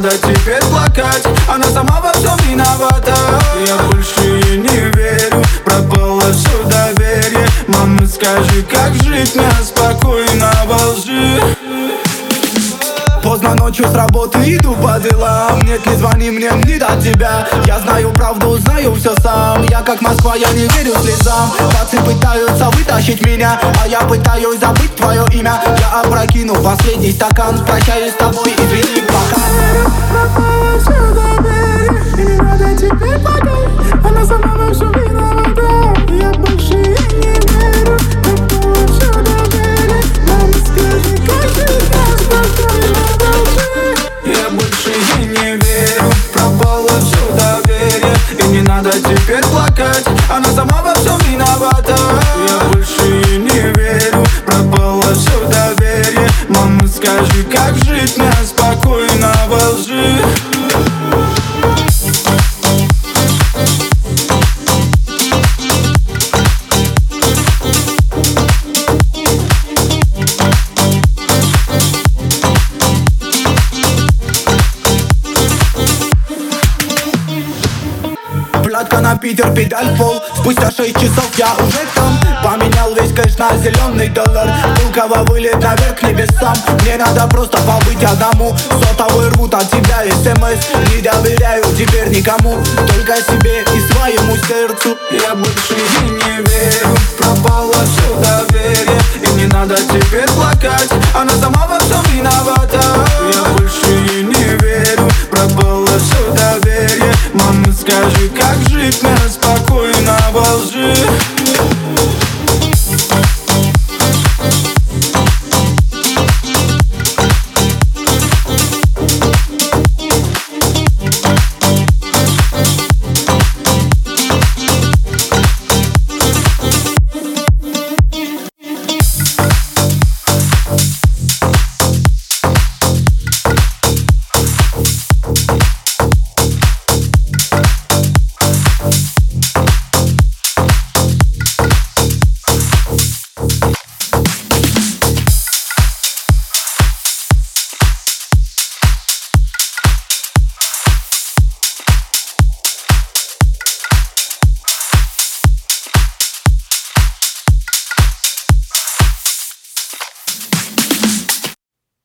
надо теперь плакать, она сама во всем виновата. Я больше ей не верю, пропало все доверие. Мама, скажи, как жить мне спокойно во лжи? Поздно ночью с работы иду по делам. Нет, не звони мне до тебя. Я знаю правду, знаю все сам. Я как Москва, я не верю слезам. Пацаны пытаются вытащить меня, а я пытаюсь забыть твое имя. Я опрокину последний стакан, прощаюсь с тобой, извини, пока. И не надо теперь плакать, она сама во всем виновата. Я больше ей не верю, пропало все доверие. Мама, скажи, как жить мне спокойно во лжи? Я больше ей не верю, пропало все доверие. И не надо теперь плакать, она сама во всем виновата. Я больше ей не верю, пропало все доверие. Мама, скажи, как жить мне спокойно во лжи? Платка на Питер, педаль в пол. Спустя 6 часов я уже там. Поменял весь кэш на зеленый доллар. Пулково вылет наверх к небесам. Мне надо просто побыть одному. Сотовый рвут от тебя СМС. Не доверяю теперь никому, только себе и своему сердцу. Я больше ей не верю, пропало все доверие. И не надо теперь плакать, она сама во всем виновата. Я больше ей не верю, пропало все доверие. Мама, скажи, как жить мне